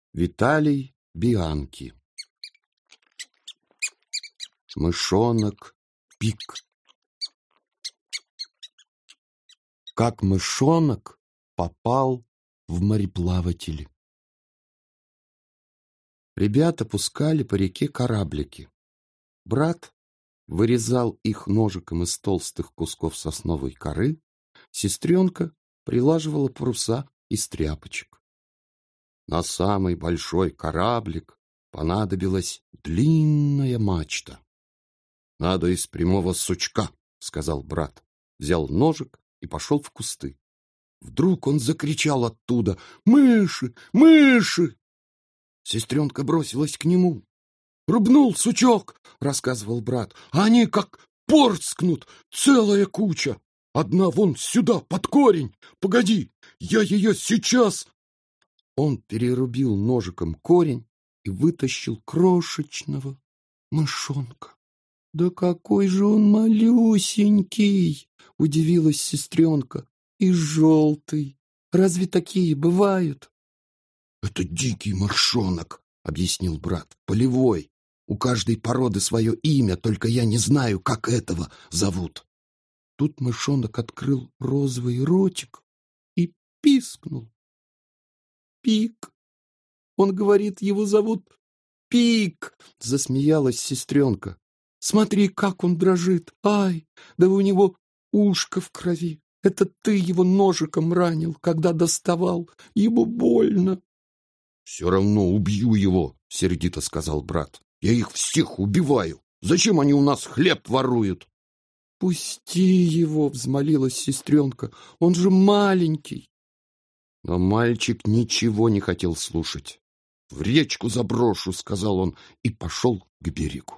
Виталий Бианки. Мышонок Пик. Как мышонок попал в мореплаватели. Ребята пускали по реке кораблики. Брат вырезал их ножиком из толстых кусков сосновой коры, сестренка прилаживала паруса из тряпочек. На самый большой кораблик понадобилась длинная мачта. «Надо из прямого сучка», — сказал брат. Взял ножик и пошел в кусты. Вдруг он закричал оттуда: «Мыши! Мыши!» Сестренка бросилась к нему. «Рубнул сучок», — рассказывал брат. «А они как порскнут, целая куча. Одна вон сюда, под корень. Погоди, я ее сейчас...» Он перерубил ножиком корень и вытащил крошечного мышонка. «Да какой же он малюсенький!» — удивилась сестренка. «И желтый. Разве такие бывают?» «Это дикий мышонок», — объяснил брат. «Полевой. У каждой породы свое имя, только я не знаю, как этого зовут». Тут мышонок открыл розовый ротик и пискнул. «Пик! Он говорит, его зовут Пик!» — засмеялась сестренка. «Смотри, как он дрожит! Ай, да у него ушко в крови! Это ты его ножиком ранил, когда доставал! Ему больно!» «Все равно убью его!» — сердито сказал брат. «Я их всех убиваю! Зачем они у нас хлеб воруют?» «Пусти его!» — взмолилась сестренка. «Он же маленький!» Но мальчик ничего не хотел слушать. «В речку заброшу!» — сказал он и пошел к берегу.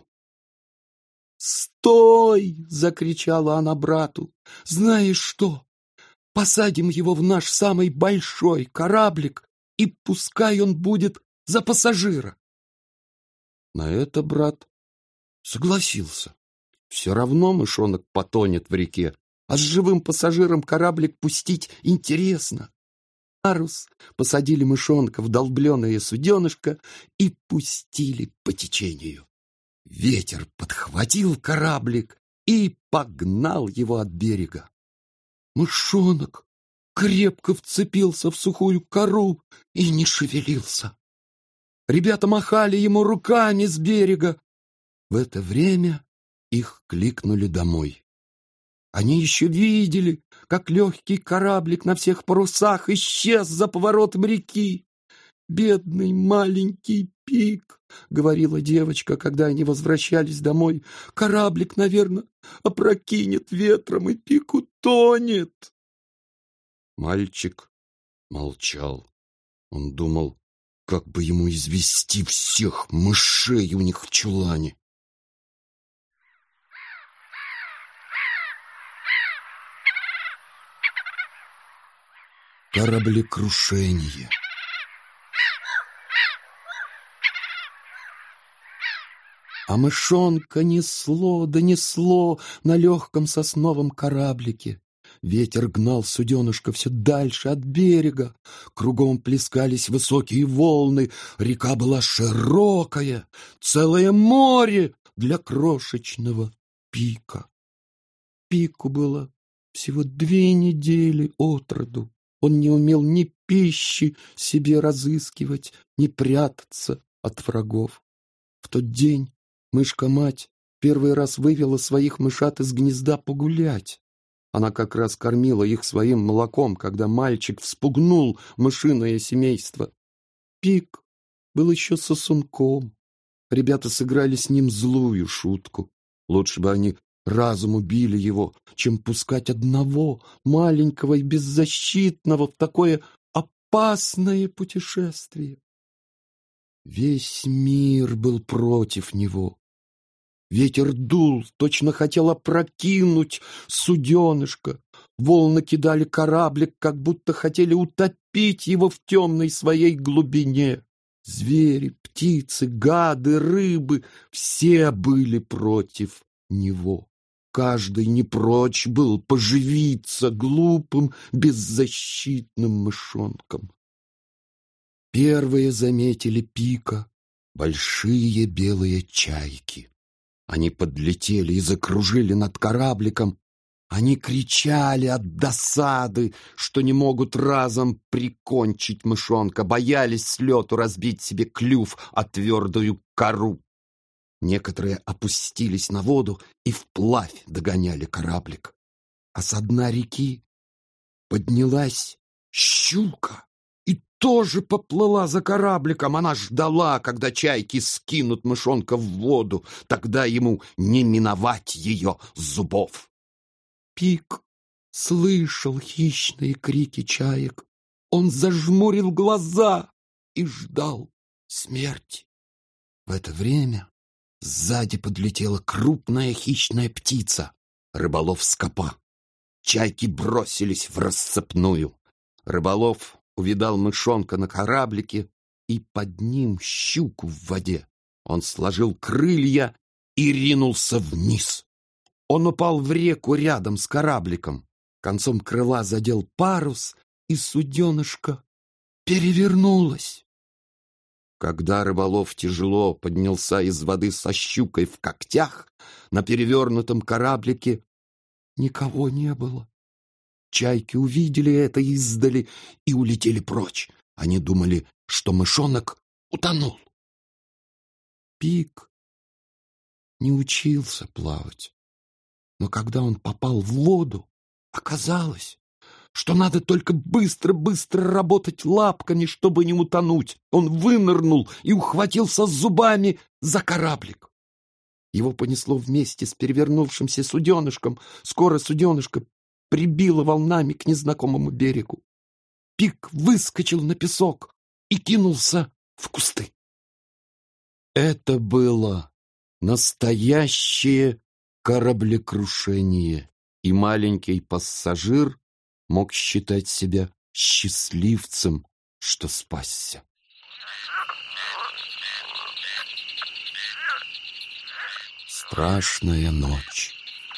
«Стой!» — закричала она брату. «Знаешь что? Посадим его в наш самый большой кораблик, и пускай он будет за пассажира». На это брат согласился. Все равно мышонок потонет в реке, а с живым пассажиром кораблик пустить интересно. Парус, посадили мышонка в долбленное суденышко и пустили по течению. Ветер подхватил кораблик и погнал его от берега. Мышонок крепко вцепился в сухую кору и не шевелился. Ребята махали ему руками с берега. В это время их кликнули домой. Они еще видели, как легкий кораблик на всех парусах исчез за поворотом реки. «Бедный маленький Пик», — говорила девочка, когда они возвращались домой. «Кораблик, наверное, опрокинет ветром, и Пик утонет». Мальчик молчал. Он думал, как бы ему извести всех мышей у них в чулане. Кораблекрушение. А мышонка несло да несло на легком сосновом кораблике. Ветер гнал суденышко все дальше от берега. Кругом плескались высокие волны. Река была широкая, целое море для крошечного Пика. Пику было всего 2 недели от роду. Он не умел ни пищи себе разыскивать, ни прятаться от врагов. В тот день мышка-мать первый раз вывела своих мышат из гнезда погулять. Она как раз кормила их своим молоком, когда мальчик вспугнул мышиное семейство. Пик был еще сосунком. Ребята сыграли с ним злую шутку. Лучше бы они разом убили его, чем пускать одного, маленького и беззащитного, в такое опасное путешествие. Весь мир был против него. Ветер дул, точно хотел опрокинуть суденышко. Волны кидали кораблик, как будто хотели утопить его в темной своей глубине. Звери, птицы, гады, рыбы — все были против него. Каждый не прочь был поживиться глупым, беззащитным мышонком. Первые заметили Пика большие белые чайки. Они подлетели и закружили над корабликом. Они кричали от досады, что не могут разом прикончить мышонка, боялись с лету разбить себе клюв о твердую кору. Некоторые опустились на воду и вплавь догоняли кораблик. А со дна реки поднялась щука и тоже поплыла за корабликом. Она ждала, когда чайки скинут мышонка в воду, тогда ему не миновать ее зубов. Пик слышал хищные крики чаек. Он зажмурил глаза и ждал смерти. В это время сзади подлетела крупная хищная птица, рыболов Скопа. Чайки бросились в рассыпную. Рыболов увидал мышонка на кораблике и под ним щуку в воде. Он сложил крылья и ринулся вниз. Он упал в реку рядом с корабликом. Концом крыла задел парус, и суденышко перевернулось. Когда рыболов тяжело поднялся из воды со щукой в когтях, на перевернутом кораблике никого не было. Чайки увидели это издали и улетели прочь. Они думали, что мышонок утонул. Пик не учился плавать. Но когда он попал в воду, оказалось, что надо только быстро-быстро работать лапками, чтобы не утонуть. Он вынырнул и ухватился зубами за кораблик. Его понесло вместе с перевернувшимся суденышком. Скоро суденышко прибило волнами к незнакомому берегу. Пик выскочил на песок и кинулся в кусты. Это было настоящее кораблекрушение, и маленький пассажир мог считать себя счастливцем, что спасся. Страшная ночь.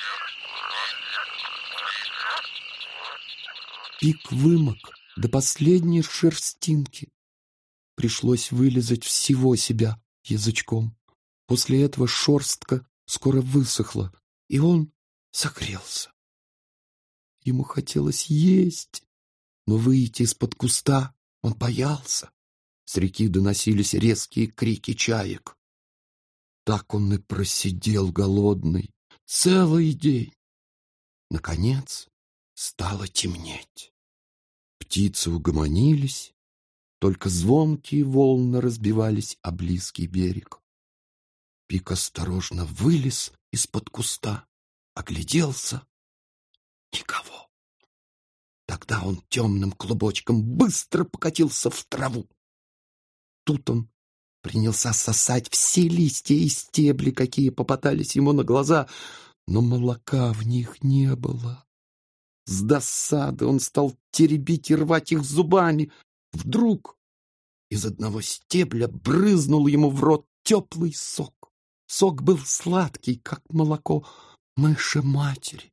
Пик вымок до последней шерстинки. Пришлось вылизать всего себя язычком. После этого шерстка скоро высохла, и он согрелся. Ему хотелось есть, но выйти из-под куста он боялся. С реки доносились резкие крики чаек. Так он и просидел голодный целый день. Наконец стало темнеть. Птицы угомонились, только звонкие волны разбивались о близкий берег. Пик осторожно вылез из-под куста, огляделся. Никого. Тогда он темным клубочком быстро покатился в траву. Тут он принялся сосать все листья и стебли, какие попадались ему на глаза, но молока в них не было. С досады он стал теребить и рвать их зубами. Вдруг из одного стебля брызнул ему в рот теплый сок. Сок был сладкий, как молоко мыши-матери.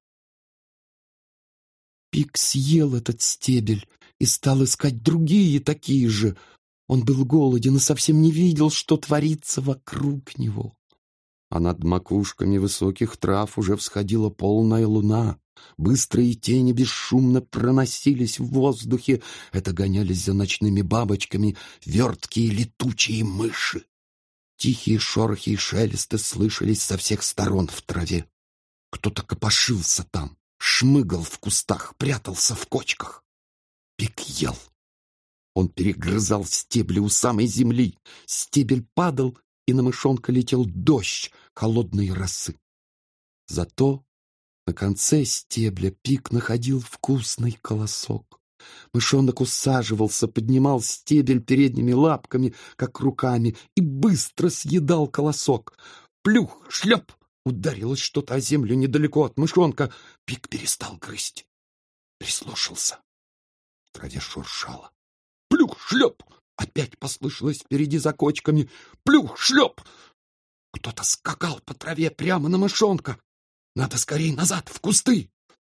Пик съел этот стебель и стал искать другие такие же. Он был голоден и совсем не видел, что творится вокруг него. А над макушками высоких трав уже всходила полная луна. Быстрые тени бесшумно проносились в воздухе. Это гонялись за ночными бабочками верткие летучие мыши. Тихие шорохи и шелесты слышались со всех сторон в траве. Кто-то копошился там, шмыгал в кустах, прятался в кочках. Пик ел. Он перегрызал стебли у самой земли. Стебель падал, и на мышонка летел дождь холодной росы. Зато на конце стебля Пик находил вкусный колосок. Мышонок усаживался, поднимал стебель передними лапками, как руками, и быстро съедал колосок. Плюх, шлеп! Ударилось что-то о землю недалеко от мышонка. Пик перестал грызть. Прислушался. В траве шуршало. Плюх, шлеп! Опять послышалось впереди за кочками. Плюх, шлеп! Кто-то скакал по траве прямо на мышонка. Надо скорей назад, в кусты.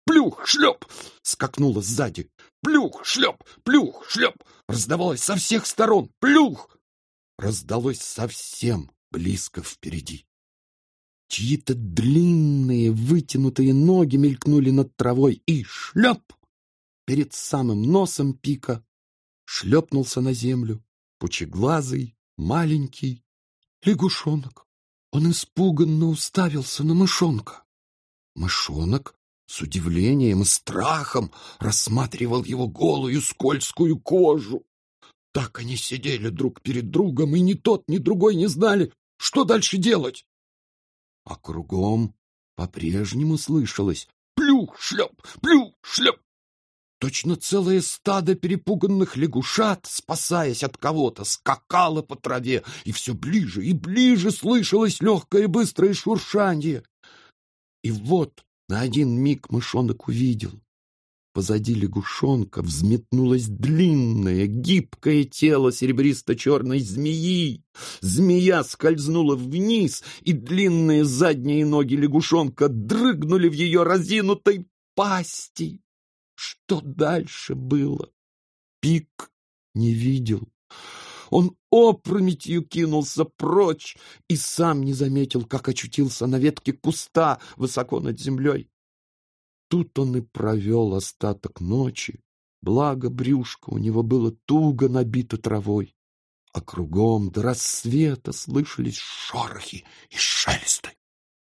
Плюх, шлеп! Скакнула сзади. Плюх, шлеп! Плюх, шлеп! Раздавалось со всех сторон. Плюх! Раздалось совсем близко впереди. Чьи-то длинные вытянутые ноги мелькнули над травой, и шлеп! Перед самым носом Пика шлепнулся на землю пучеглазый, маленький лягушонок. Он испуганно уставился на мышонка. Мышонок с удивлением и страхом рассматривал его голую скользкую кожу. Так они сидели друг перед другом, и ни тот, ни другой не знали, что дальше делать. А кругом по-прежнему слышалось плюх-шлеп, плюх-шлеп. Точно целое стадо перепуганных лягушат, спасаясь от кого-то, скакало по траве, и все ближе и ближе слышалось легкое и быстрое шуршание. И вот на один миг мышонок увидел. Позади лягушонка взметнулось длинное, гибкое тело серебристо-черной змеи. Змея скользнула вниз, и длинные задние ноги лягушонка дрыгнули в ее разинутой пасти. Что дальше было, Пик не видел. Он опрометью кинулся прочь и сам не заметил, как очутился на ветке куста высоко над землей. Тут он и провел остаток ночи, благо брюшко у него было туго набито травой, а кругом до рассвета слышались шорохи и шелесты.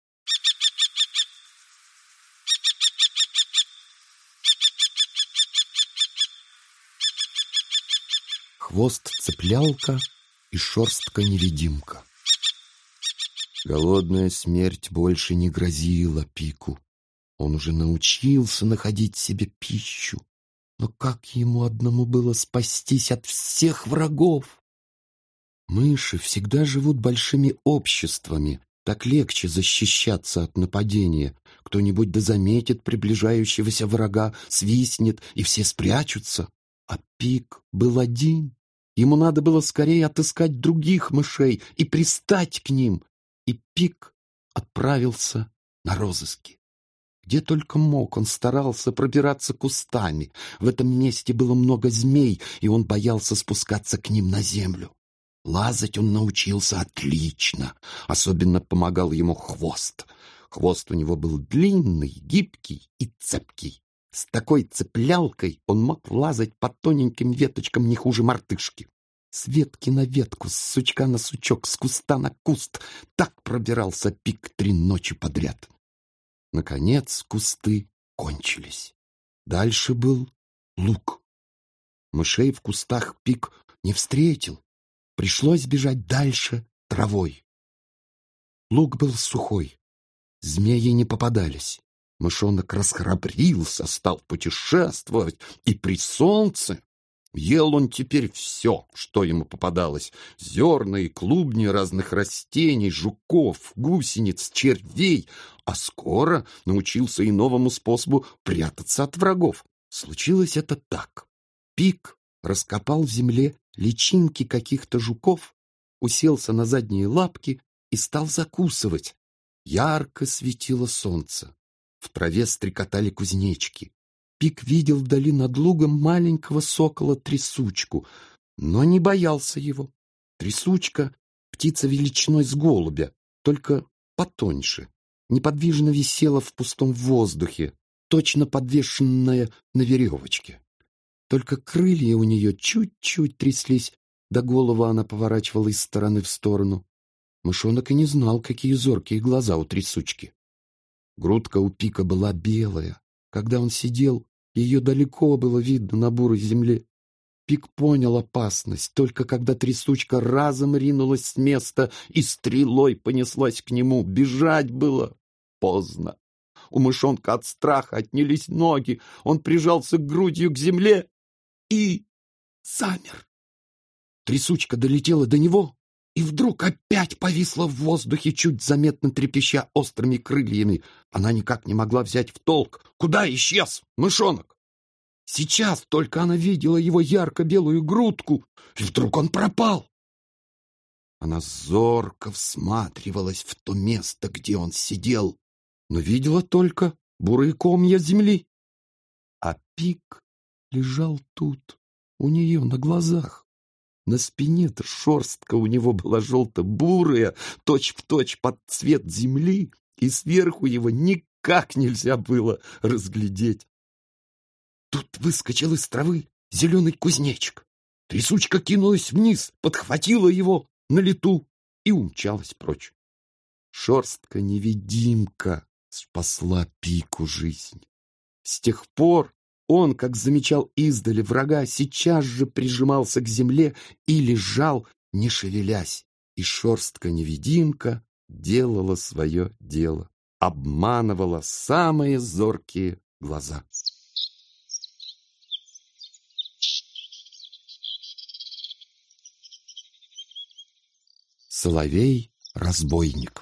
Хвост цеплялка и шерстка невидимка. Голодная смерть больше не грозила Пику. Он уже научился находить себе пищу. Но как ему одному было спастись от всех врагов? Мыши всегда живут большими обществами. Так легче защищаться от нападения. Кто-нибудь да заметит приближающегося врага, свистнет, и все спрячутся. А Пик был один. Ему надо было скорее отыскать других мышей и пристать к ним. И Пик отправился на розыски. Где только мог, он старался пробираться кустами. В этом месте было много змей, и он боялся спускаться к ним на землю. Лазать он научился отлично. Особенно помогал ему хвост. Хвост у него был длинный, гибкий и цепкий. С такой цеплялкой он мог лазать по тоненьким веточкам не хуже мартышки. С ветки на ветку, с сучка на сучок, с куста на куст. Так пробирался Пик 3 ночи подряд. Наконец кусты кончились. Дальше был луг. Мышей в кустах Пик не встретил. Пришлось бежать дальше травой. Луг был сухой. Змеи не попадались. Мышонок расхрабрился, стал путешествовать, и при солнце ел он теперь все, что ему попадалось: зерна и клубни разных растений, жуков, гусениц, червей, а скоро научился и новому способу прятаться от врагов. Случилось это так. Пик раскопал в земле личинки каких-то жуков, уселся на задние лапки и стал закусывать. Ярко светило солнце. В траве стрекотали кузнечики. Пик видел вдали над лугом маленького сокола-трясучку, но не боялся его. Трясучка — птица величиной с голубя, только потоньше, неподвижно висела в пустом воздухе, точно подвешенная на веревочке. Только крылья у нее чуть-чуть тряслись, да голову она поворачивала из стороны в сторону. Мышонок и не знал, какие зоркие глаза у трясучки. Грудка у Пика была белая. Когда он сидел, ее далеко было видно на бурой земле. Пик понял опасность, только когда трясучка разом ринулась с места и стрелой понеслась к нему. Бежать было поздно. У мышонка от страха отнялись ноги, он прижался грудью к земле и замер. Трясучка долетела до него и вдруг опять повисла в воздухе, чуть заметно трепеща острыми крыльями. Она никак не могла взять в толк, куда исчез мышонок. Сейчас только она видела его ярко-белую грудку, и вдруг он пропал. Она зорко всматривалась в то место, где он сидел, но видела только бурые комья земли. А Пик лежал тут, у нее на глазах. На спине-то шерстка у него была желто-бурая, точь-в-точь под цвет земли, и сверху его никак нельзя было разглядеть. Тут выскочил из травы зеленый кузнечик. Трясучка кинулась вниз, подхватила его на лету и умчалась прочь. Шерстка-невидимка спасла Пику жизнь. С тех пор он, как замечал издали врага, сейчас же прижимался к земле и лежал, не шевелясь. И шерстка-невидимка делала свое дело, обманывала самые зоркие глаза. Соловей-разбойник.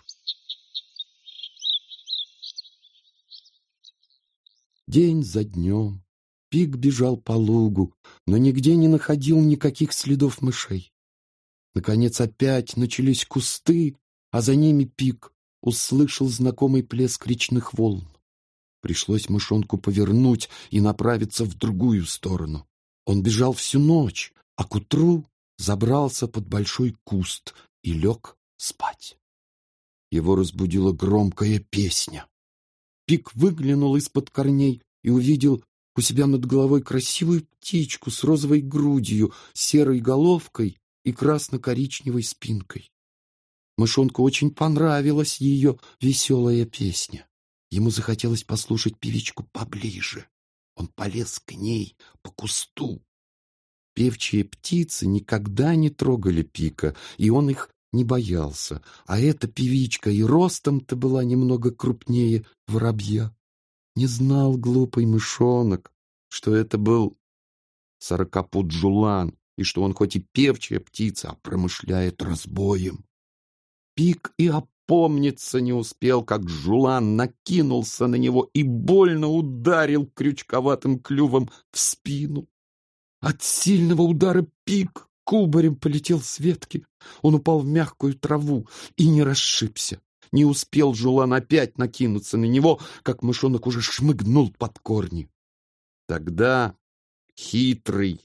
День за днем Пик бежал по лугу, но нигде не находил никаких следов мышей. Наконец опять начались кусты, а за ними Пик услышал знакомый плеск речных волн. Пришлось мышонку повернуть и направиться в другую сторону. Он бежал всю ночь, а к утру забрался под большой куст и лег спать. Его разбудила громкая песня. Пик выглянул из-под корней и увидел у себя над головой красивую птичку с розовой грудью, серой головкой и красно-коричневой спинкой. Мышонку очень понравилась ее веселая песня. Ему захотелось послушать певичку поближе. Он полез к ней по кусту. Певчие птицы никогда не трогали Пика, и он их не боялся, а эта певичка и ростом-то была немного крупнее воробья. Не знал глупый мышонок, что это был сорокопут Жулан, и что он хоть и певчая птица, а промышляет разбоем. Пик и опомниться не успел, как Жулан накинулся на него и больно ударил крючковатым клювом в спину. От сильного удара Пик кубарем полетел с ветки. Он упал в мягкую траву и не расшибся. Не успел Жулан опять накинуться на него, как мышонок уже шмыгнул под корни. Тогда хитрый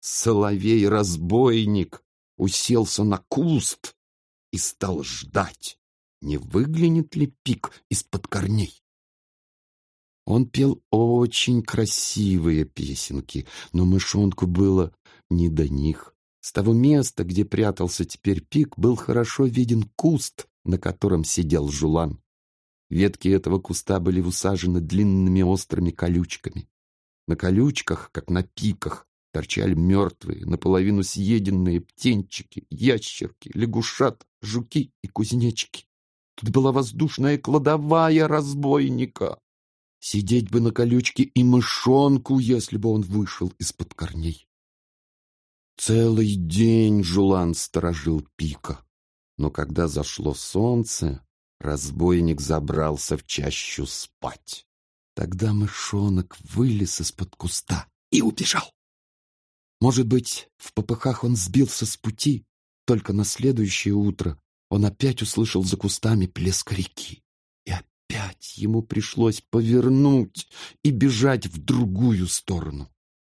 соловей-разбойник уселся на куст и стал ждать, не выглянет ли Пик из-под корней. Он пел очень красивые песенки, но мышонку было не до них. С того места, где прятался теперь Пик, был хорошо виден куст, на котором сидел Жулан. Ветки этого куста были усажены длинными острыми колючками. На колючках, как на пиках, торчали мертвые, наполовину съеденные птенчики, ящерки, лягушат, жуки и кузнечики. Тут была воздушная кладовая разбойника. Сидеть бы на колючке и мышонку, если бы он вышел из-под корней. Целый день Жулан сторожил Пика, но когда зашло солнце, разбойник забрался в чащу спать. Тогда мышонок вылез из-под куста и убежал. Может быть, в попыхах он сбился с пути, только на следующее утро он опять услышал за кустами плеск реки. И опять ему пришлось повернуть и бежать в другую сторону.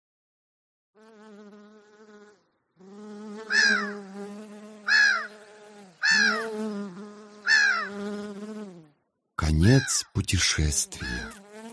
Конец путешествия.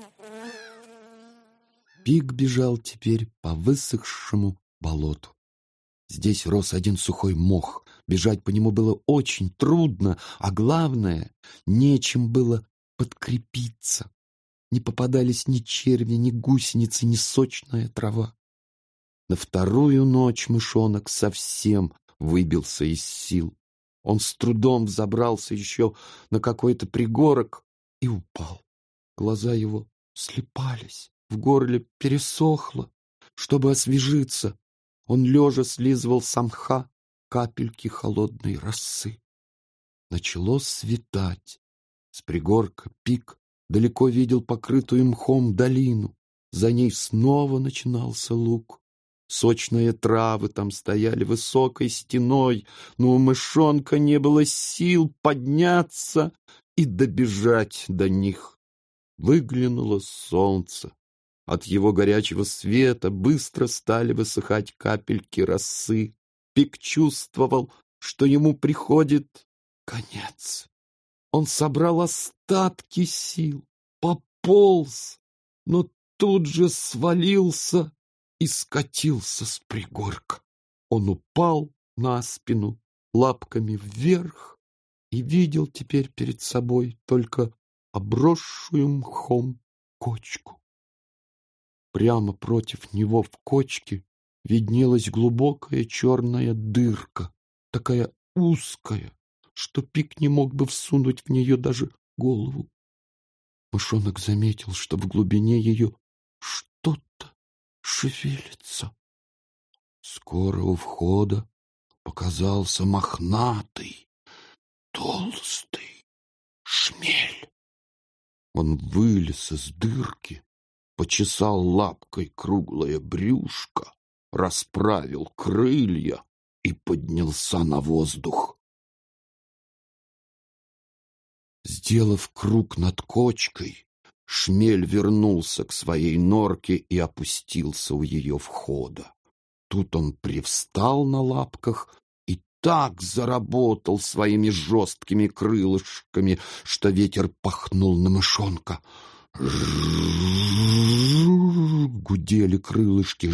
Пик бежал теперь по высохшему болоту. Здесь рос один сухой мох. Бежать по нему было очень трудно, а главное, нечем было подкрепиться. Не попадались ни черви, ни гусеницы, ни сочная трава. На вторую ночь мышонок совсем выбился из сил. Он с трудом взобрался еще на какой-то пригорок и упал. Глаза его слепались, в горле пересохло. Чтобы освежиться, он лежа слизывал с мха капельки холодной росы. Начало светать. С пригорка Пик далеко видел покрытую мхом долину. За ней снова начинался луг. Сочные травы там стояли высокой стеной, но у мышонка не было сил подняться и добежать до них. Выглянуло солнце. От его горячего света быстро стали высыхать капельки росы. Пик чувствовал, что ему приходит конец. Он собрал остатки сил, пополз, но тут же свалился и скатился с пригорка. Он упал на спину, лапками вверх, и видел теперь перед собой только обросшую мхом кочку. Прямо против него в кочке виднелась глубокая черная дырка, такая узкая, что Пик не мог бы всунуть в нее даже голову. Мышонок заметил, что в глубине ее что-то шевелится. Скоро у входа показался мохнатый, толстый шмель. Он вылез из дырки, почесал лапкой круглое брюшко, расправил крылья и поднялся на воздух. Сделав круг над кочкой, шмель вернулся к своей норке и опустился у ее входа. Тут он привстал на лапках и так заработал своими жесткими крылышками, что ветер пахнул на мышонка. Гудели крылышки.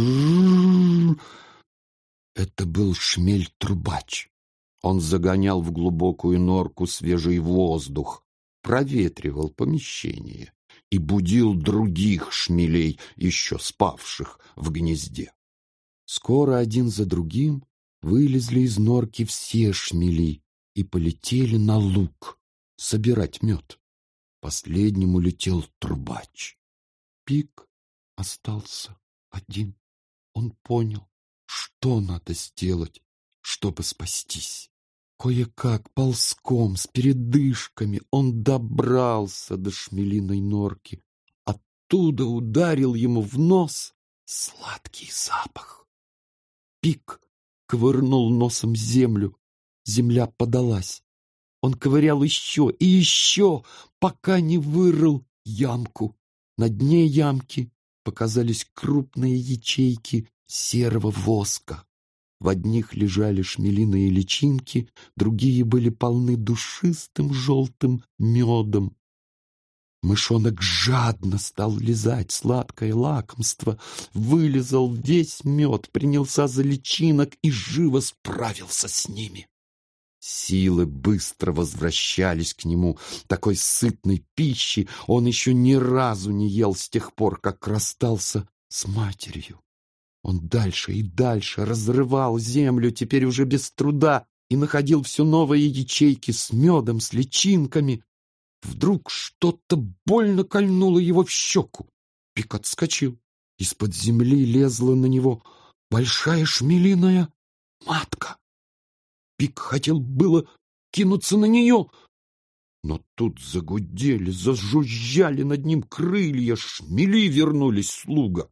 Это был шмель-трубач. Он загонял в глубокую норку свежий воздух, проветривал помещение и будил других шмелей, еще спавших в гнезде. Скоро один за другим вылезли из норки все шмели и полетели на луг собирать мед. Последним улетел трубач. Пик остался один. Он понял, что надо сделать, чтобы спастись. Кое-как, ползком, с передышками он добрался до шмелиной норки. Оттуда ударил ему в нос сладкий запах. Пик ковырнул носом землю. Земля подалась. Он ковырял еще и еще, пока не вырыл ямку. На дне ямки показались крупные ячейки серого воска. В одних лежали шмелиные личинки, другие были полны душистым желтым медом. Мышонок жадно стал лизать сладкое лакомство, вылизал весь мед, принялся за личинок и живо справился с ними. Силы быстро возвращались к нему. Такой сытной пищи он еще ни разу не ел с тех пор, как расстался с матерью. Он дальше и дальше разрывал землю, теперь уже без труда, и находил все новые ячейки с медом, с личинками. Вдруг что-то больно кольнуло его в щеку. Пик отскочил. Из-под земли лезла на него большая шмелиная матка. Пик хотел было кинуться на нее, но тут загудели, зажужжали над ним крылья, шмели вернулись с луга.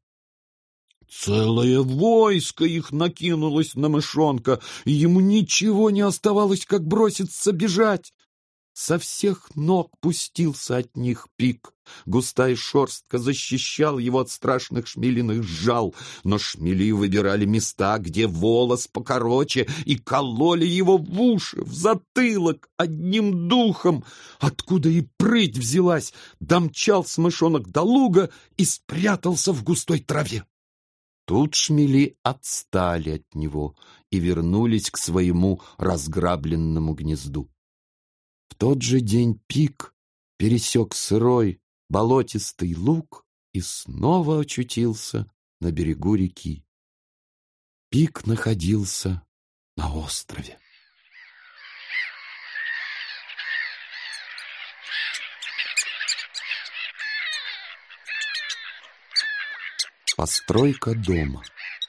Целое войско их накинулось на мышонка, и ему ничего не оставалось, как броситься бежать. Со всех ног пустился от них Пик. Густая шерстка защищал его от страшных шмелиных жал, но шмели выбирали места, где волос покороче, и кололи его в уши, в затылок одним духом. Откуда и прыть взялась, домчался мышонок до луга и спрятался в густой траве. Тут шмели отстали от него и вернулись к своему разграбленному гнезду. В тот же день Пик пересек сырой болотистый луг и снова очутился на берегу реки. Пик находился на острове. Постройка дома.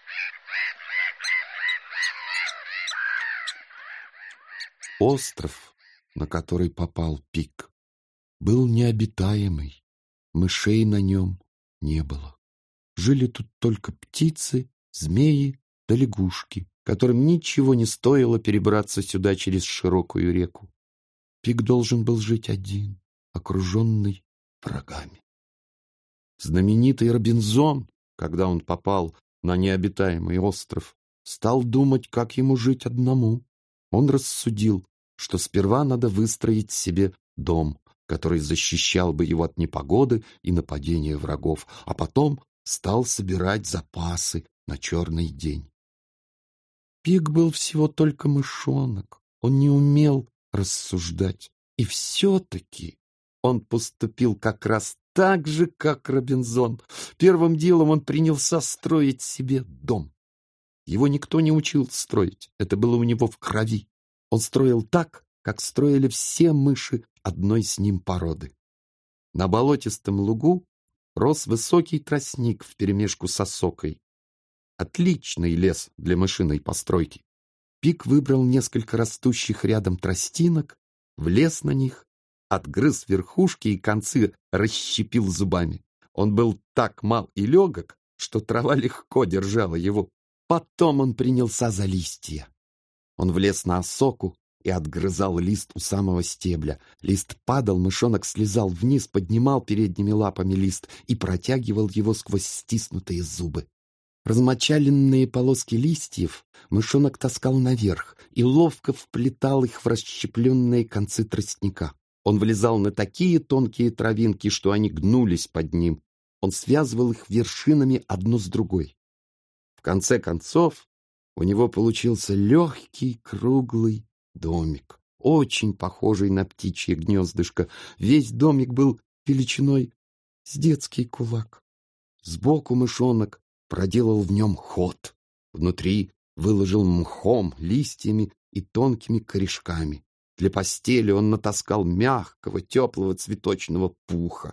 Остров, на который попал Пик, был необитаемый, мышей на нем не было. Жили тут только птицы, змеи да лягушки, которым ничего не стоило перебраться сюда через широкую реку. Пик должен был жить один, окруженный врагами. Знаменитый Робинзон, когда он попал на необитаемый остров, стал думать, как ему жить одному. Он рассудил, что сперва надо выстроить себе дом, который защищал бы его от непогоды и нападения врагов, а потом стал собирать запасы на черный день. Пик был всего только мышонок, он не умел рассуждать, и все-таки он поступил как раз так же, как Робинзон. Первым делом он принялся строить себе дом. Его никто не учил строить, это было у него в крови. Он строил так, как строили все мыши одной с ним породы. На болотистом лугу рос высокий тростник вперемешку с осокой. Отличный лес для мышиной постройки. Пик выбрал несколько растущих рядом тростинок, влез на них, отгрыз верхушки и концы расщепил зубами. Он был так мал и легок, что трава легко держала его. Потом он принялся за листья. Он влез на осоку и отгрызал лист у самого стебля. Лист падал, мышонок слезал вниз, поднимал передними лапами лист и протягивал его сквозь стиснутые зубы. Размочаленные полоски листьев мышонок таскал наверх и ловко вплетал их в расщепленные концы тростника. Он влезал на такие тонкие травинки, что они гнулись под ним. Он связывал их вершинами одну с другой. В конце концов, у него получился легкий круглый домик, очень похожий на птичье гнездышко. Весь домик был величиной с детский кулак. Сбоку мышонок проделал в нем ход. Внутри выложил мхом, листьями и тонкими корешками. Для постели он натаскал мягкого, теплого цветочного пуха.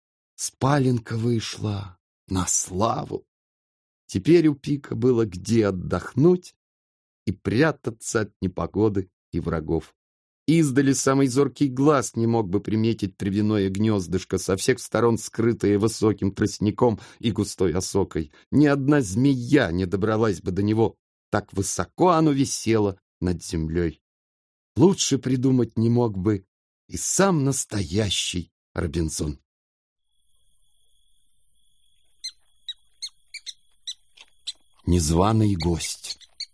Спаленка вышла на славу. Теперь у Пика было где отдохнуть и прятаться от непогоды и врагов. Издали самый зоркий глаз не мог бы приметить травяное гнездышко, со всех сторон скрытое высоким тростником и густой осокой. Ни одна змея не добралась бы до него, так высоко оно висело над землей. Лучше придумать не мог бы и сам настоящий Робинзон. Незваный гость.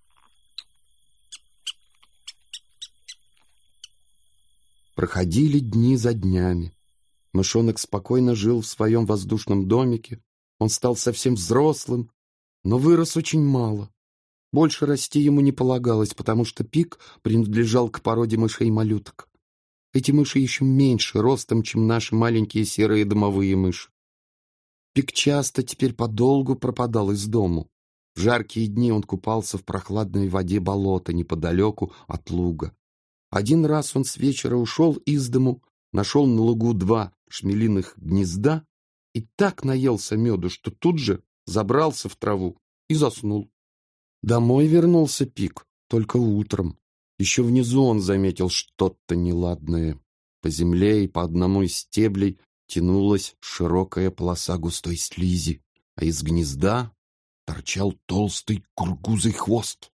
Проходили дни за днями. Мышонок спокойно жил в своем воздушном домике. Он стал совсем взрослым, но вырос очень мало. Больше расти ему не полагалось, потому что Пик принадлежал к породе мышей-малюток. Эти мыши еще меньше ростом, чем наши маленькие серые домовые мыши. Пик часто теперь подолгу пропадал из дому. В жаркие дни он купался в прохладной воде болота неподалеку от луга. Один раз он с вечера ушел из дому, нашел на лугу 2 шмелиных гнезда и так наелся меду, что тут же забрался в траву и заснул. Домой вернулся Пик только утром. Еще внизу он заметил что-то неладное. По земле и по одному из стеблей тянулась широкая полоса густой слизи, а из гнезда торчал толстый кургузый хвост.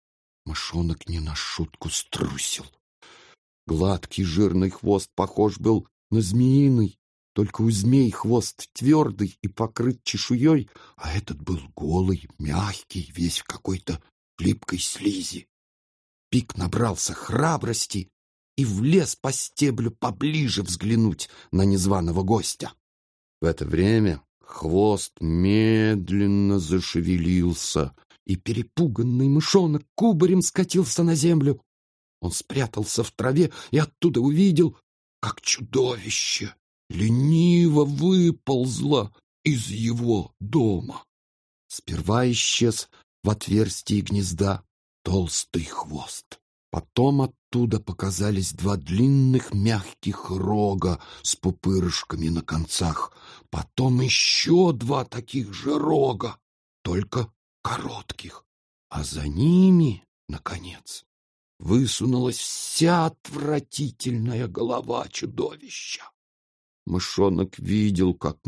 Мышонок не на шутку струсил. Гладкий жирный хвост похож был на змеиный, только у змей хвост твердый и покрыт чешуей, а этот был голый, мягкий, весь в какой-то липкой слизи. Пик набрался храбрости и влез по стеблю поближе взглянуть на незваного гостя. В это время хвост медленно зашевелился, и перепуганный мышонок кубарем скатился на землю. Он спрятался в траве и оттуда увидел, как чудовище лениво выползло из его дома. Сперва исчез в отверстии гнезда толстый хвост. Потом оттуда показались 2 длинных мягких рога с пупырышками на концах. Потом еще 2 таких же рога, только коротких. А за ними, наконец, высунулась вся отвратительная голова чудовища. Мышонок видел, как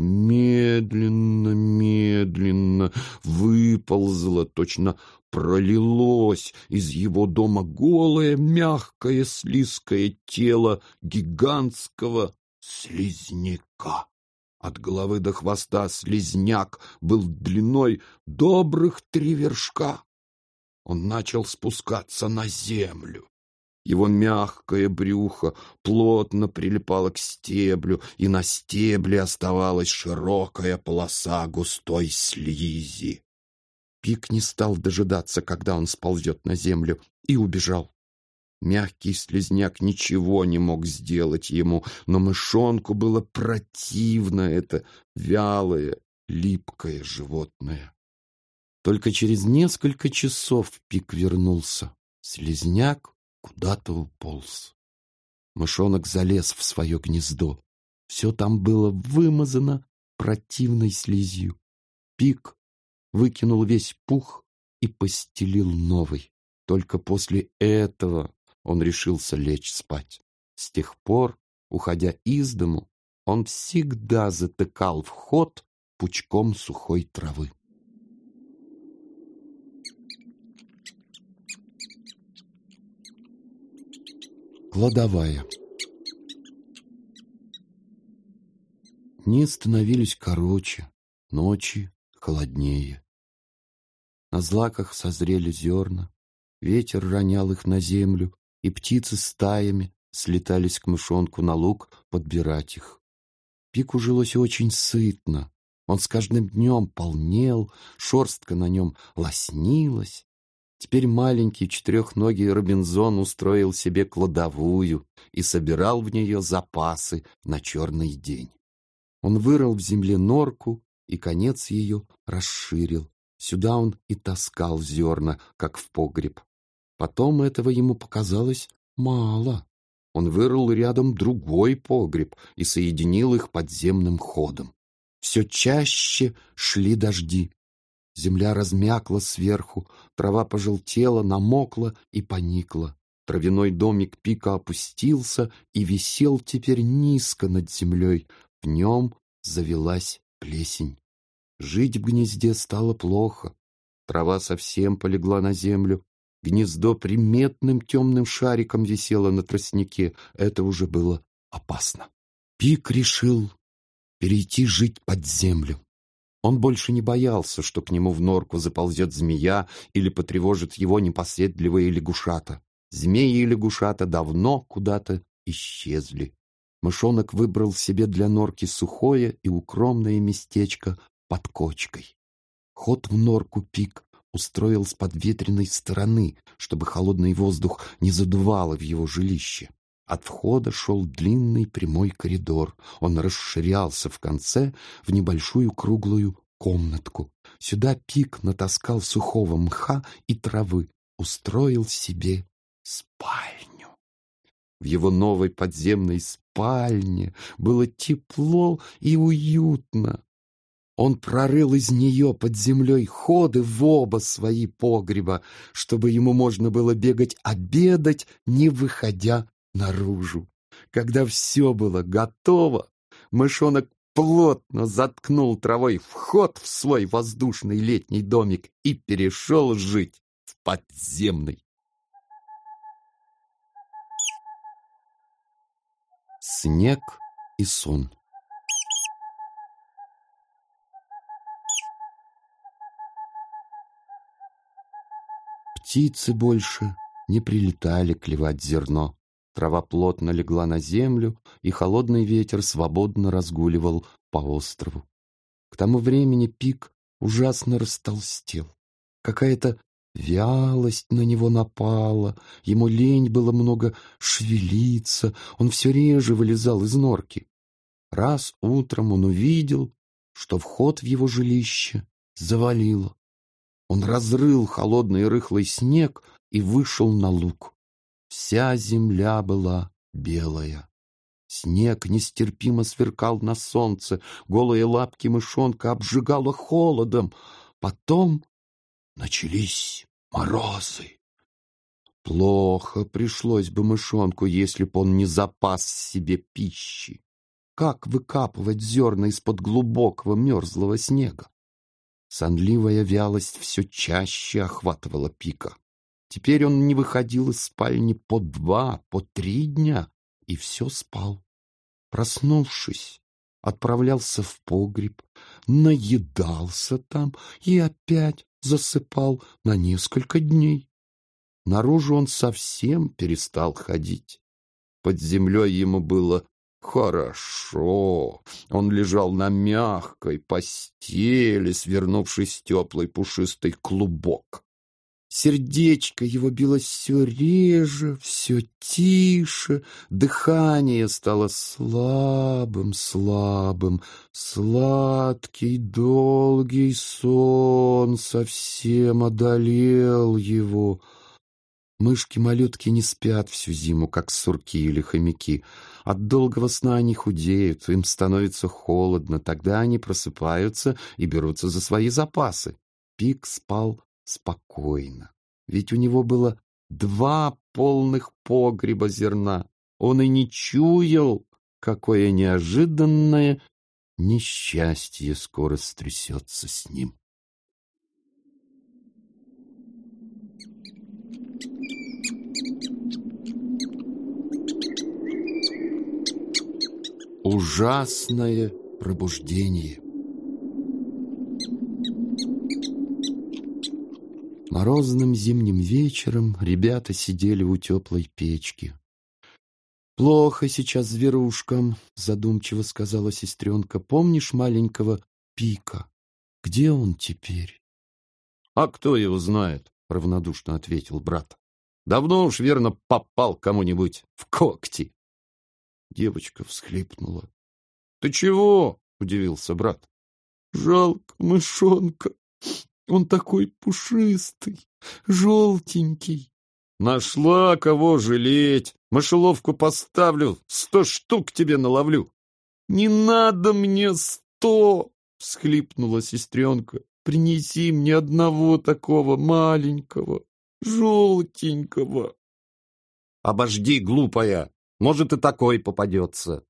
медленно выползло, точно пролилось из его дома голое, мягкое, слизкое тело гигантского слизняка. От головы до хвоста слизняк был длиной добрых 3 вершка. Он начал спускаться на землю. Его мягкое брюхо плотно прилипало к стеблю, и на стебле оставалась широкая полоса густой слизи. Пик не стал дожидаться, когда он сползет на землю, и убежал. Мягкий слизняк ничего не мог сделать ему, но мышонку было противно это вялое, липкое животное. Только через несколько часов Пик вернулся. Слизняк куда-то уполз. Мышонок залез в свое гнездо. Все там было вымазано противной слизью. Пик выкинул весь пух и постелил новый. Только после этого он решился лечь спать. С тех пор, уходя из дому, он всегда затыкал вход пучком сухой травы. Кладовая. Дни становились короче, ночи холоднее. На злаках созрели зерна, ветер ронял их на землю, и птицы стаями слетались к мышонку на луг подбирать их. Пику жилось очень сытно. Он с каждым днем полнел, шерстка на нем лоснилась. Теперь маленький четырехногий Робинзон устроил себе кладовую и собирал в нее запасы на черный день. Он вырыл в земле норку и конец ее расширил. Сюда он и таскал зерна, как в погреб. Потом этого ему показалось мало. Он вырыл рядом другой погреб и соединил их подземным ходом. Все чаще шли дожди. Земля размякла сверху, трава пожелтела, намокла и поникла. Травяной домик Пика опустился и висел теперь низко над землей. В нем завелась плесень. Жить в гнезде стало плохо. Трава совсем полегла на землю. Гнездо приметным темным шариком висело на тростнике. Это уже было опасно. Пик решил перейти жить под землю. Он больше не боялся, что к нему в норку заползет змея или потревожит его непоседливые лягушата. Змеи и лягушата давно куда-то исчезли. Мышонок выбрал себе для норки сухое и укромное местечко под кочкой. Ход в норку Пик устроил с подветренной стороны, чтобы холодный воздух не задувало в его жилище. От входа шел длинный прямой коридор. Он расширялся в конце в небольшую круглую комнатку. Сюда Пик натаскал сухого мха и травы, устроил себе спальню. В его новой подземной спальне было тепло и уютно. Он прорыл из нее под землей ходы в оба свои погреба, чтобы ему можно было бегать обедать, не выходя наружу. Когда все было готово, мышонок плотно заткнул травой вход в свой воздушный летний домик и перешел жить в подземный. Снег и сон. Птицы больше не прилетали клевать зерно. Трава плотно легла на землю, и холодный ветер свободно разгуливал по острову. К тому времени Пик ужасно растолстел. Какая-то вялость на него напала, ему лень было много шевелиться, он все реже вылезал из норки. Раз утром он увидел, что вход в его жилище завалило. Он разрыл холодный рыхлый снег и вышел на луг. Вся земля была белая. Снег нестерпимо сверкал на солнце, голые лапки мышонка обжигало холодом. Потом начались морозы. Плохо пришлось бы мышонку, если б он не запас себе пищи. Как выкапывать зерна из-под глубокого мерзлого снега? Сонливая вялость все чаще охватывала Пика. Теперь он не выходил из спальни по 2, по 3 дня и все спал. Проснувшись, отправлялся в погреб, наедался там и опять засыпал на несколько дней. Наружу он совсем перестал ходить. Под землей ему было хорошо. Он лежал на мягкой постели, свернувшись в теплый пушистый клубок. Сердечко его билось все реже, все тише, дыхание стало слабым, сладкий, долгий сон совсем одолел его. Мышки-малютки не спят всю зиму, как сурки или хомяки. От долгого сна они худеют, им становится холодно, тогда они просыпаются и берутся за свои запасы. Пик спал спокойно, ведь у него было 2 полных погреба зерна. Он и не чуял, какое неожиданное несчастье скоро стрясется с ним. Ужасное пробуждение. Морозным зимним вечером ребята сидели у теплой печки. «Плохо сейчас зверушкам», — задумчиво сказала сестренка. «Помнишь маленького Пика? Где он теперь?» «А кто его знает?» — равнодушно ответил брат. «Давно уж, верно, попал кому-нибудь в когти». Девочка всхлипнула. «Ты чего?» — удивился брат. «Жалко мышонка. Он такой пушистый, желтенький». «Нашла кого жалеть. Мышеловку поставлю, 100 штук тебе наловлю». «Не надо мне 100!» — всхлипнула сестренка. «Принеси мне одного такого маленького, желтенького». «Обожди, глупая. Может, и такой попадется».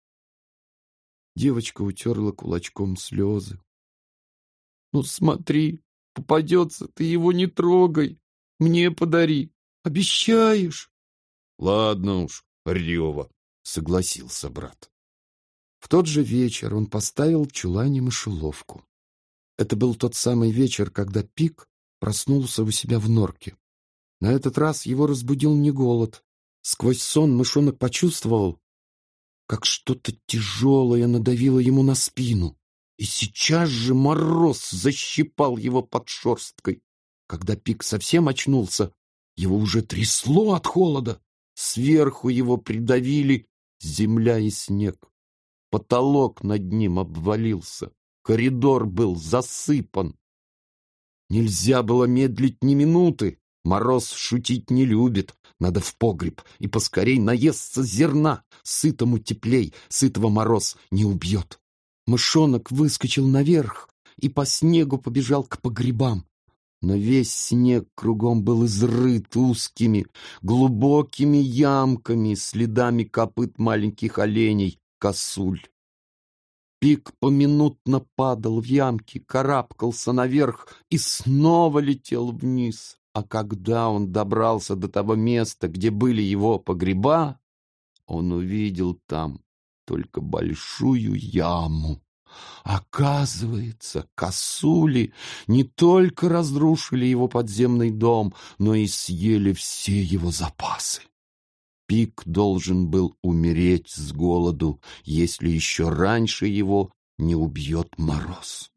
Девочка утерла кулачком слезы. «Ну, смотри, попадется, ты его не трогай. Мне подари. Обещаешь?» «Ладно уж, Рева», — согласился брат. В тот же вечер он поставил в чулане мышеловку. Это был тот самый вечер, когда Пик проснулся у себя в норке. На этот раз его разбудил не голод. Сквозь сон мышонок почувствовал, как что-то тяжелое надавило ему на спину, и сейчас же мороз защипал его под шерсткой. Когда Пик совсем очнулся, его уже трясло от холода. Сверху его придавили земля и снег. Потолок над ним обвалился, коридор был засыпан. Нельзя было медлить ни минуты. Мороз шутить не любит. Надо в погреб и поскорей наесться зерна. Сытому теплей, сытого мороз не убьет. Мышонок выскочил наверх и по снегу побежал к погребам. Но весь снег кругом был изрыт узкими, глубокими ямками, следами копыт маленьких оленей, косуль. Пик поминутно падал в ямки, карабкался наверх и снова летел вниз. А когда он добрался до того места, где были его погреба, он увидел там только большую яму. Оказывается, косули не только разрушили его подземный дом, но и съели все его запасы. Пик должен был умереть с голоду, если еще раньше его не убьет мороз.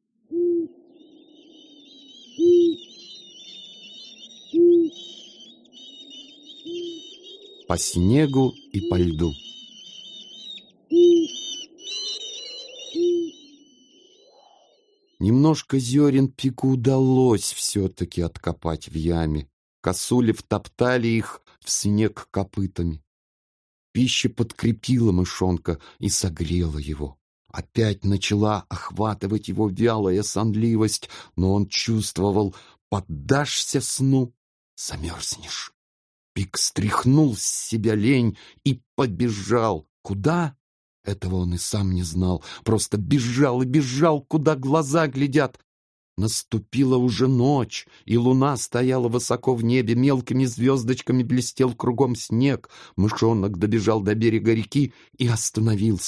По снегу и по льду. Немножко зерен Пику удалось все-таки откопать в яме. Косули втоптали их в снег копытами. Пища подкрепила мышонка и согрела его. Опять начала охватывать его вялая сонливость, но он чувствовал, поддашься сну — замерзнешь. Пик стряхнул с себя лень и побежал. Куда? Этого он и сам не знал. Просто бежал и бежал, куда глаза глядят. Наступила уже ночь, и луна стояла высоко в небе, мелкими звездочками блестел кругом снег. Мышонок добежал до берега реки и остановился.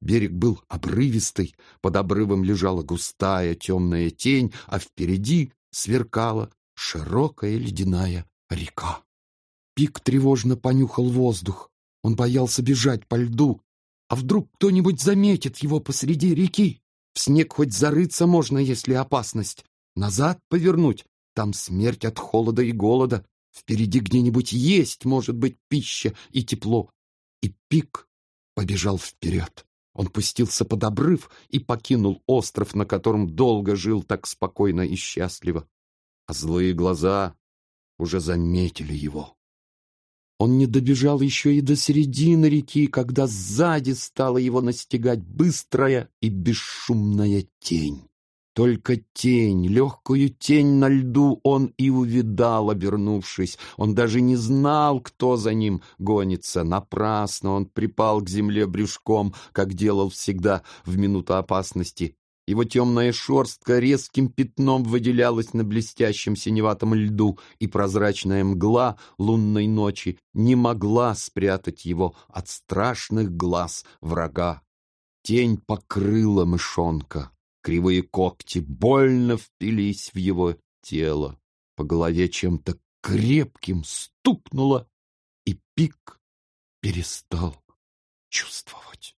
Берег был обрывистый, под обрывом лежала густая темная тень, а впереди сверкала широкая ледяная река. Пик тревожно понюхал воздух. Он боялся бежать по льду. А вдруг кто-нибудь заметит его посреди реки? В снег хоть зарыться можно, если опасность. Назад повернуть — там смерть от холода и голода. Впереди где-нибудь есть, может быть, пища и тепло. И Пик побежал вперед. Он пустился под обрыв и покинул остров, на котором долго жил так спокойно и счастливо. А злые глаза уже заметили его. Он не добежал еще и до середины реки, когда сзади стала его настигать быстрая и бесшумная тень. Только тень, легкую тень на льду он и увидал, обернувшись. Он даже не знал, кто за ним гонится. Напрасно он припал к земле брюшком, как делал всегда в минуту опасности. Его темная шерстка резким пятном выделялась на блестящем синеватом льду, и прозрачная мгла лунной ночи не могла спрятать его от страшных глаз врага. Тень покрыла мышонка. Кривые когти больно впились в его тело. По голове чем-то крепким стукнуло, и Пик перестал чувствовать.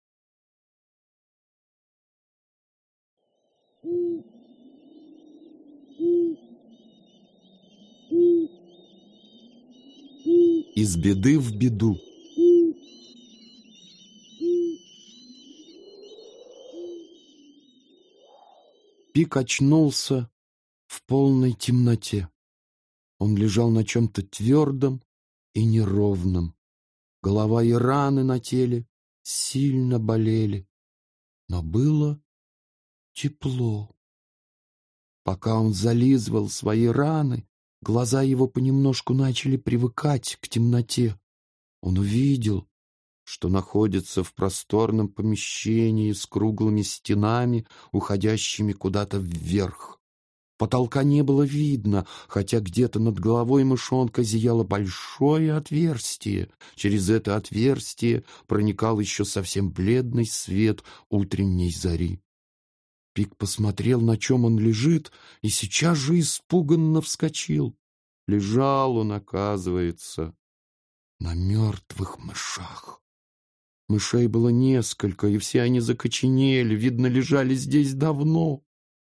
Из беды в беду. Пик очнулся в полной темноте. Он лежал на чем-то твердом и неровном. Голова и раны на теле сильно болели, но было тепло. Пока он зализывал свои раны, глаза его понемножку начали привыкать к темноте. Он увидел, что находится в просторном помещении с круглыми стенами, уходящими куда-то вверх. Потолка не было видно, хотя где-то над головой мышонка зияло большое отверстие. Через это отверстие проникал еще совсем бледный свет утренней зари. Пик посмотрел, на чем он лежит, и сейчас же испуганно вскочил. Лежал он, оказывается, на мертвых мышах. Мышей было несколько, и все они закоченели, видно, лежали здесь давно.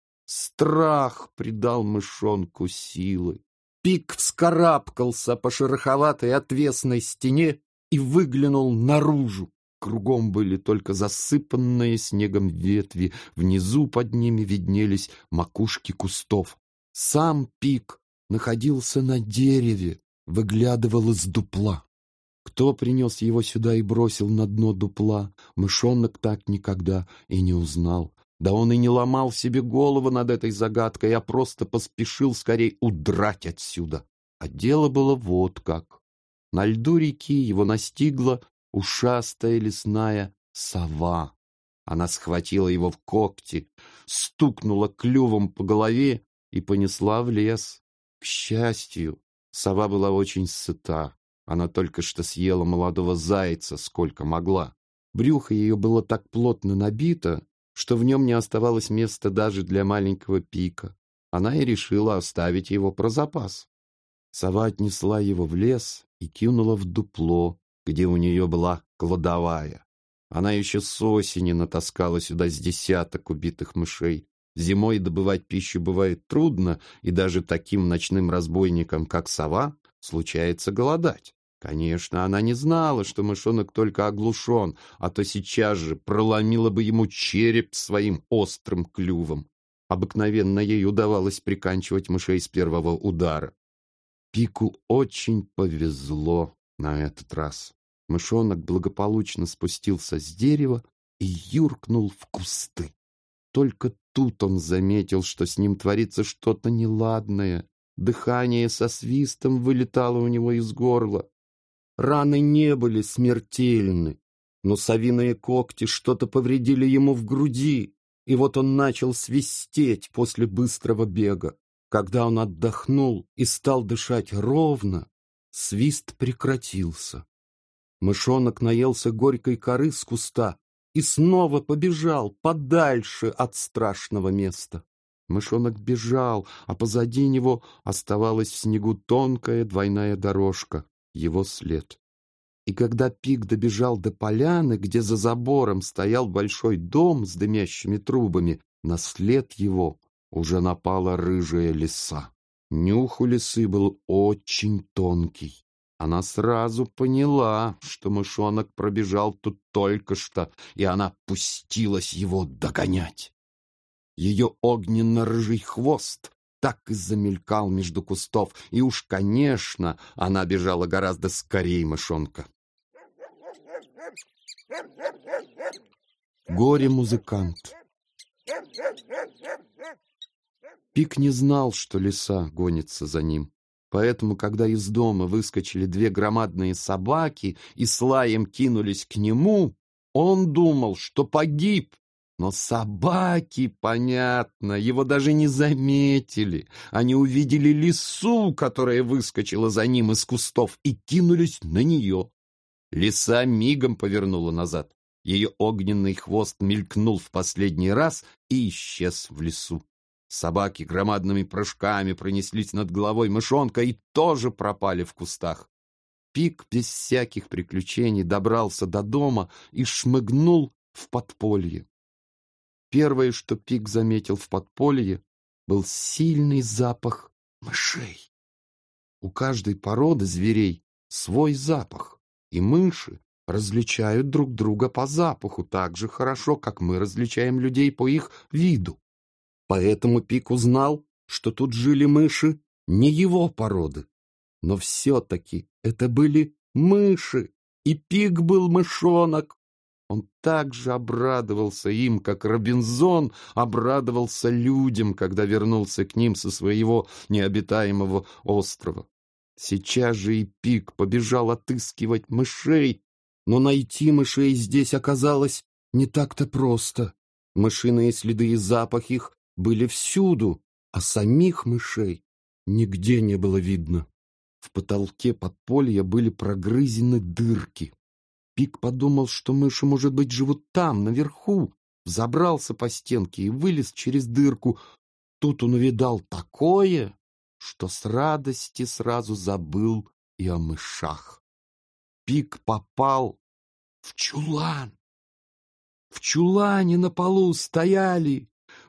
Страх придал мышонку силы. Пик вскарабкался по шероховатой отвесной стене и выглянул наружу. Кругом были только засыпанные снегом ветви, внизу под ними виднелись макушки кустов. Сам Пик находился на дереве, выглядывал из дупла. Кто принес его сюда и бросил на дно дупла, мышонок так никогда и не узнал. Да он и не ломал себе голову над этой загадкой, а просто поспешил скорей удрать отсюда. А дело было вот как. На льду реки его настигла ушастая лесная сова. Она схватила его в когти, стукнула клювом по голове и понесла в лес. К счастью, сова была очень сыта. Она только что съела молодого зайца, сколько могла. Брюхо ее было так плотно набито, что в нем не оставалось места даже для маленького Пика. Она и решила оставить его про запас. Сова отнесла его в лес и кинула в дупло, где у нее была кладовая. Она еще с осени натаскала сюда с десяток убитых мышей. Зимой добывать пищу бывает трудно, и даже таким ночным разбойникам, как сова, случается голодать. Конечно, она не знала, что мышонок только оглушен, а то сейчас же проломила бы ему череп своим острым клювом. Обыкновенно ей удавалось приканчивать мышей с первого удара. Пику очень повезло на этот раз. Мышонок благополучно спустился с дерева и юркнул в кусты. Только тут он заметил, что с ним творится что-то неладное. Дыхание со свистом вылетало у него из горла. Раны не были смертельны, но совиные когти что-то повредили ему в груди, и вот он начал свистеть после быстрого бега. Когда он отдохнул и стал дышать ровно, свист прекратился. Мышонок наелся горькой коры с куста и снова побежал подальше от страшного места. Мышонок бежал, а позади него оставалась в снегу тонкая двойная дорожка, его след. И когда Пик добежал до поляны, где за забором стоял большой дом с дымящими трубами, на след его уже напала рыжая лиса. Нюх у лисы был очень тонкий. Она сразу поняла, что мышонок пробежал тут только что, и она пустилась его догонять. Ее огненно-рыжий хвост так и замелькал между кустов, и уж, конечно, она бежала гораздо скорее мышонка. Горе-музыкант. Пик не знал, что лиса гонится за ним. Поэтому, когда из дома выскочили две громадные собаки и с лаем кинулись к нему, он думал, что погиб. Но собаки, понятно, его даже не заметили. Они увидели лису, которая выскочила за ним из кустов, и кинулись на нее. Лиса мигом повернула назад. Ее огненный хвост мелькнул в последний раз и исчез в лесу. Собаки громадными прыжками пронеслись над головой мышонка и тоже пропали в кустах. Пик без всяких приключений добрался до дома и шмыгнул в подполье. Первое, что Пик заметил в подполье, был сильный запах мышей. У каждой породы зверей свой запах, и мыши различают друг друга по запаху так же хорошо, как мы различаем людей по их виду. Поэтому Пик узнал, что тут жили мыши не его породы. Но все-таки это были мыши, и Пик был мышонок. Он так же обрадовался им, как Робинзон обрадовался людям, когда вернулся к ним со своего необитаемого острова. Сейчас же и Пик побежал отыскивать мышей, но найти мышей здесь оказалось не так-то просто. Мышиные следы и запах их были всюду, а самих мышей нигде не было видно. В потолке подполья были прогрызены дырки. Пик подумал, что мыши, может быть, живут там, наверху. Взобрался по стенке и вылез через дырку. Тут он увидал такое, что с радости сразу забыл и о мышах. Пик попал в чулан. В чулане на полу стояли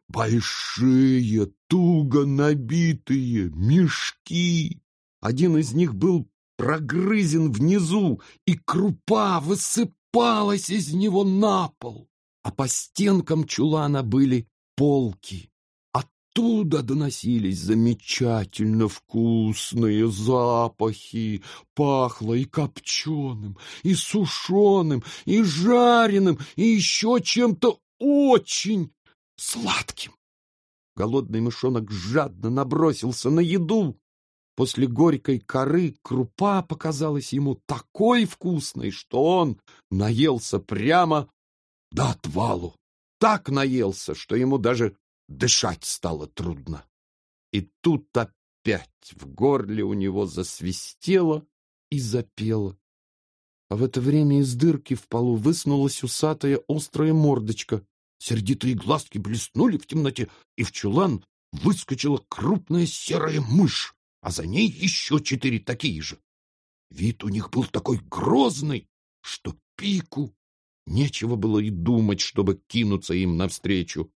большие, туго набитые мешки. Один из них был прогрызен внизу, и крупа высыпалась из него на пол. А по стенкам чулана были полки. Оттуда доносились замечательно вкусные запахи. Пахло и копченым, и сушеным, и жареным, и еще чем-то очень сладким. Голодный мышонок жадно набросился на еду. После горькой коры крупа показалась ему такой вкусной, что он наелся прямо до отвалу. Так наелся, что ему даже дышать стало трудно. И тут опять в горле у него засвистело и запело. А в это время из дырки в полу высунулась усатая острая мордочка. Сердитые глазки блеснули в темноте, и в чулан выскочила крупная серая мышь, а за ней еще 4 такие же. Вид у них был такой грозный, что Пику нечего было и думать, чтобы кинуться им навстречу.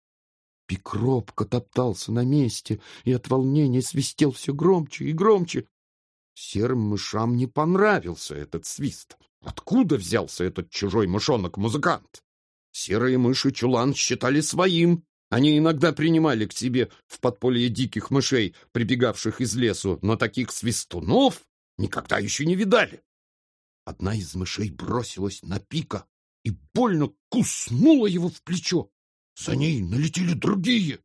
Пик робко топтался на месте и от волнения свистел все громче и громче. Серым мышам не понравился этот свист. Откуда взялся этот чужой мышонок-музыкант? Серые мыши чулан считали своим. Они иногда принимали к себе в подполье диких мышей, прибегавших из лесу, но таких свистунов никогда еще не видали. Одна из мышей бросилась на Пика и больно куснула его в плечо. За ней налетели другие.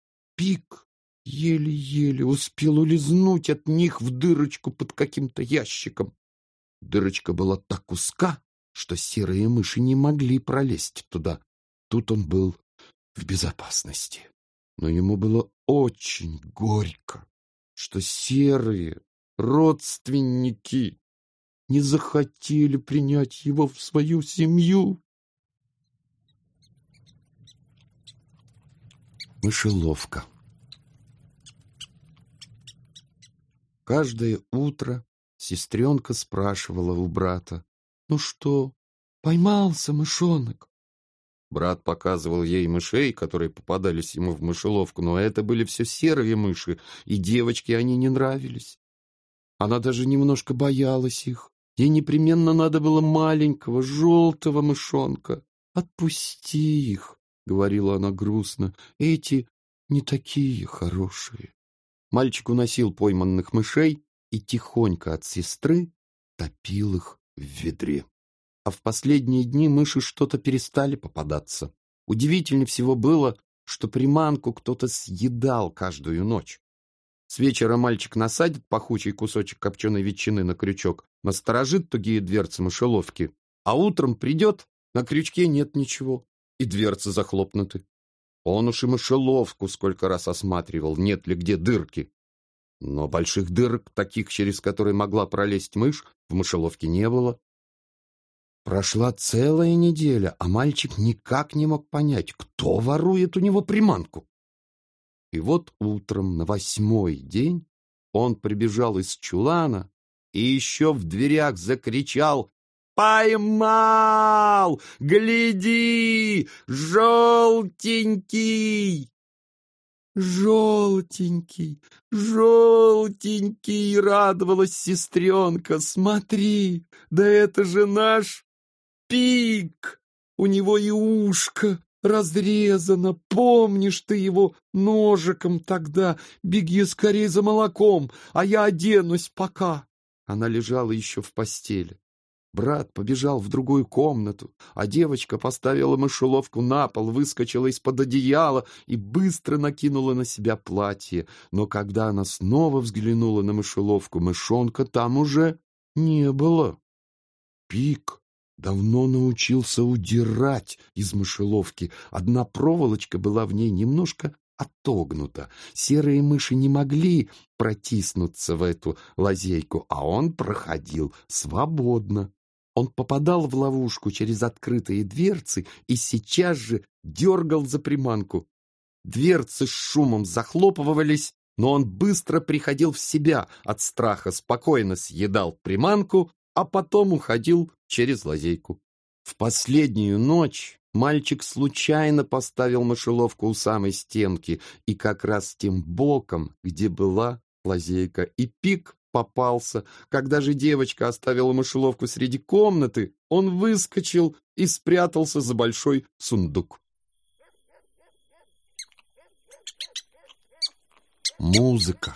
Пик еле-еле успел улизнуть от них в дырочку под каким-то ящиком. Дырочка была так узка, что серые мыши не могли пролезть туда. Тут он был в безопасности. Но ему было очень горько, что серые родственники не захотели принять его в свою семью. Мышеловка. Каждое утро сестренка спрашивала у брата: «Ну что, поймался мышонок?» Брат показывал ей мышей, которые попадались ему в мышеловку, но это были все серые мыши, и девочке они не нравились. Она даже немножко боялась их. Ей непременно надо было маленького, желтого мышонка. «Отпусти их», — говорила она грустно, — «эти не такие хорошие». Мальчик уносил пойманных мышей и тихонько от сестры топил их в ведре. А в последние дни мыши что-то перестали попадаться. Удивительнее всего было, что приманку кто-то съедал каждую ночь. С вечера мальчик насадит пахучий кусочек копченой ветчины на крючок, насторожит тугие дверцы мышеловки, а утром придет, на крючке нет ничего, и дверцы захлопнуты. Он уж и мышеловку сколько раз осматривал, нет ли где дырки. Но больших дырок, таких, через которые могла пролезть мышь, в мышеловке не было. Прошла целая неделя, а мальчик никак не мог понять, кто ворует у него приманку. И вот утром, на 8-й день, он прибежал из чулана и еще в дверях закричал: «Поймал! Гляди! Желтенький!» «Желтенький, желтенький!» — радовалась сестренка. «Смотри, да это же наш Пик! У него и ушко разрезано. Помнишь ты его ножиком тогда? Беги скорее за молоком, а я оденусь пока». Она лежала еще в постели. Брат побежал в другую комнату, а девочка поставила мышеловку на пол, выскочила из-под одеяла и быстро накинула на себя платье. Но когда она снова взглянула на мышеловку, мышонка там уже не было. Пик давно научился удирать из мышеловки. Одна проволочка была в ней немножко отогнута. Серые мыши не могли протиснуться в эту лазейку, а он проходил свободно. Он попадал в ловушку через открытые дверцы и сейчас же дергал за приманку. Дверцы с шумом захлопывались, но он быстро приходил в себя от страха, спокойно съедал приманку, а потом уходил через лазейку. В последнюю ночь мальчик случайно поставил мышеловку у самой стенки и как раз тем боком, где была лазейка, и Пик попался. Когда же девочка оставила мышеловку среди комнаты, он выскочил и спрятался за большой сундук. Музыка.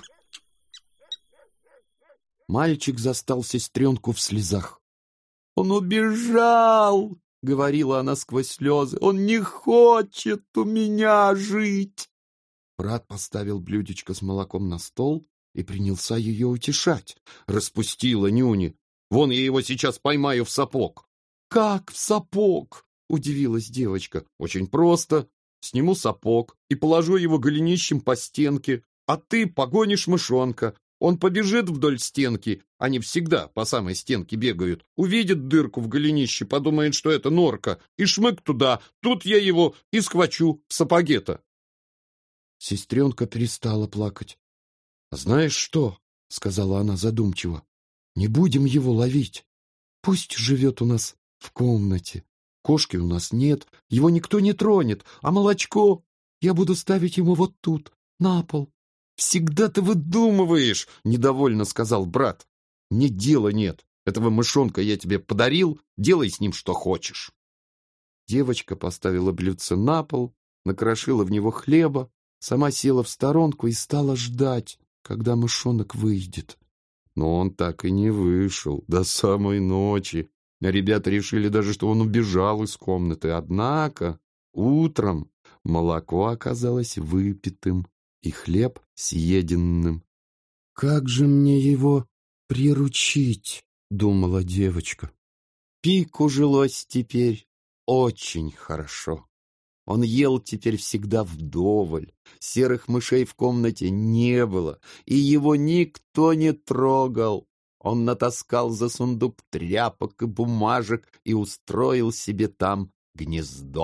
Мальчик застал сестренку в слезах. «Он убежал!» — говорила она сквозь слезы. «Он не хочет у меня жить!» Брат поставил блюдечко с молоком на стол и принялся ее утешать. «Распустила нюни! Вон я его сейчас поймаю в сапог!» «Как в сапог?» — удивилась девочка. «Очень просто. Сниму сапог и положу его голенищем по стенке, а ты погонишь мышонка. Он побежит вдоль стенки, они всегда по самой стенке бегают, увидит дырку в голенище, подумает, что это норка, и шмык туда, тут я его и схвачу в сапоге-то». Сестренка перестала плакать. «Знаешь что?» — сказала она задумчиво. «Не будем его ловить. Пусть живет у нас в комнате. Кошки у нас нет, его никто не тронет, а молочко я буду ставить ему вот тут, на пол». «Всегда ты выдумываешь!» — недовольно сказал брат. «Мне дела нет. Этого мышонка я тебе подарил, делай с ним что хочешь». Девочка поставила блюдце на пол, накрошила в него хлеба, сама села в сторонку и стала ждать, когда мышонок выйдет. Но он так и не вышел до самой ночи. Ребята решили даже, что он убежал из комнаты. Однако утром молоко оказалось выпитым и хлеб съеденным. «Как же мне его приручить?» — думала девочка. Пику жилось теперь очень хорошо. Он ел теперь всегда вдоволь, серых мышей в комнате не было, и его никто не трогал. Он натаскал за сундук тряпок и бумажек и устроил себе там гнездо.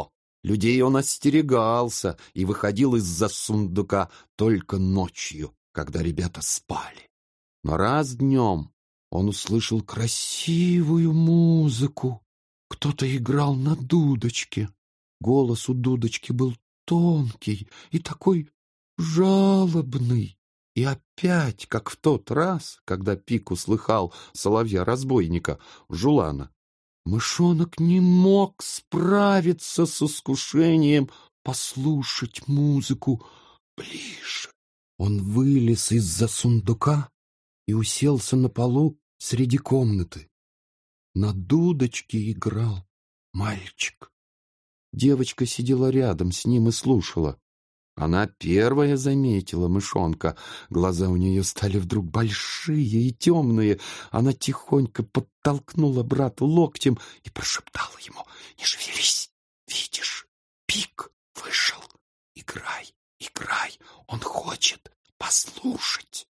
Людей он остерегался и выходил из-за сундука только ночью, когда ребята спали. Но раз днем он услышал красивую музыку. Кто-то играл на дудочке. Голос у дудочки был тонкий и такой жалобный. И опять, как в тот раз, когда Пик услыхал соловья-разбойника Жулана, мышонок не мог справиться с искушением послушать музыку ближе. Он вылез из-за сундука и уселся на полу среди комнаты. На дудочке играл мальчик. Девочка сидела рядом с ним и слушала. Она первая заметила мышонка. Глаза у нее стали вдруг большие и темные. Она тихонько подтолкнула брата локтем и прошептала ему: «Не шевелись, видишь, Пик вышел. Играй, играй, он хочет послушать».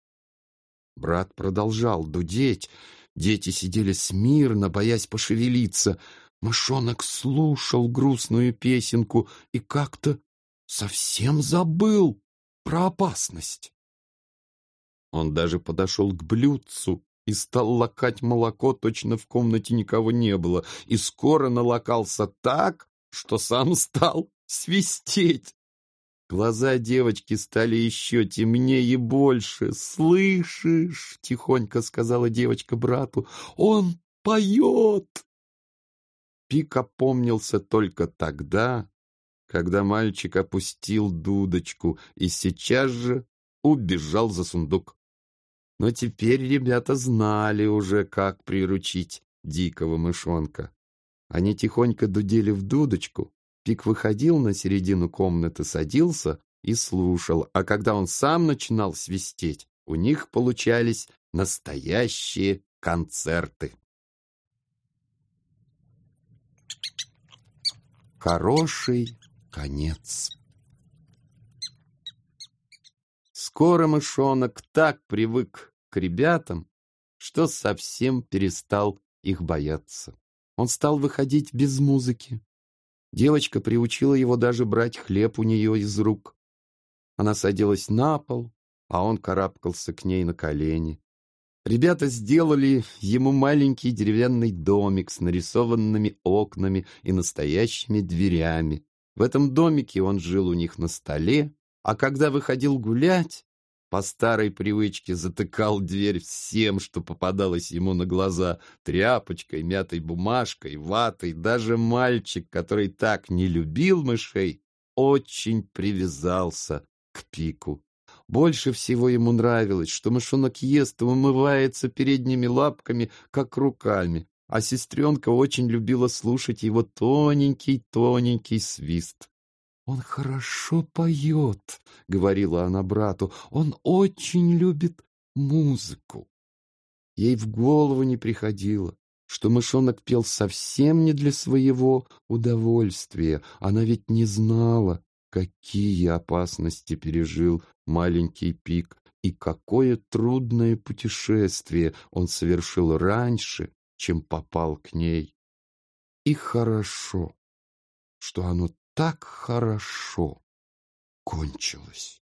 Брат продолжал дудеть. Дети сидели смирно, боясь пошевелиться. Мышонок слушал грустную песенку и как-то совсем забыл про опасность. Он даже подошел к блюдцу и стал лакать молоко, точно в комнате никого не было, и скоро налакался так, что сам стал свистеть. Глаза девочки стали еще темнее и больше. «Слышишь?» — тихонько сказала девочка брату. «Он поет!» Пик опомнился только тогда, когда мальчик опустил дудочку и сейчас же убежал за сундук. Но теперь ребята знали уже, как приручить дикого мышонка. Они тихонько дудели в дудочку. Пик выходил на середину комнаты, садился и слушал, а когда он сам начинал свистеть, у них получались настоящие концерты. Хороший конец. Скоро мышонок так привык к ребятам, что совсем перестал их бояться. Он стал выходить без музыки. Девочка приучила его даже брать хлеб у нее из рук. Она садилась на пол, а он карабкался к ней на колени. Ребята сделали ему маленький деревянный домик с нарисованными окнами и настоящими дверями. В этом домике он жил у них на столе, а когда выходил гулять, по старой привычке затыкал дверь всем, что попадалось ему на глаза: тряпочкой, мятой бумажкой, ватой. Даже мальчик, который так не любил мышей, очень привязался к Пику. Больше всего ему нравилось, что мышонок ест и умывается передними лапками, как руками, а сестренка очень любила слушать его тоненький-тоненький свист. «Он хорошо поет», — говорила она брату, — «он очень любит музыку». Ей в голову не приходило, что мышонок пел совсем не для своего удовольствия. Она ведь не знала, какие опасности пережил маленький Пик и какое трудное путешествие он совершил раньше, чем попал к ней. И хорошо, что оно так хорошо кончилось.